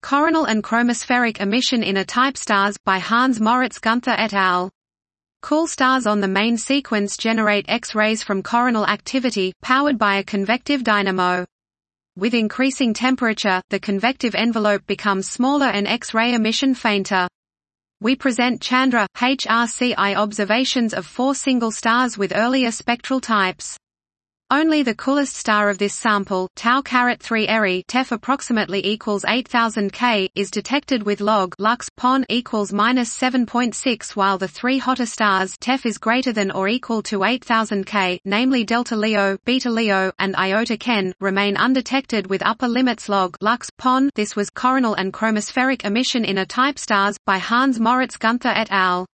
Coronal and chromospheric emission inner-type stars, by Hans Moritz Gunther et al. Cool stars on the main sequence generate X-rays from coronal activity, powered by a convective dynamo. With increasing temperature, the convective envelope becomes smaller and X-ray emission fainter. We present Chandra, HRCI observations of 4 single stars with earlier spectral types. Only the coolest star of this sample, Tau-3 Eri TeF approximately equals 8000 K, is detected with log lux pon equals -7.6, while the 3 hotter stars TeF is greater than or equal to 8000 K, namely Delta Leo, Beta Leo, and Iota Ken, remain undetected with upper limits log lux pon. This was Coronal and chromospheric emission inner-type stars, by Hans Moritz Gunther et al.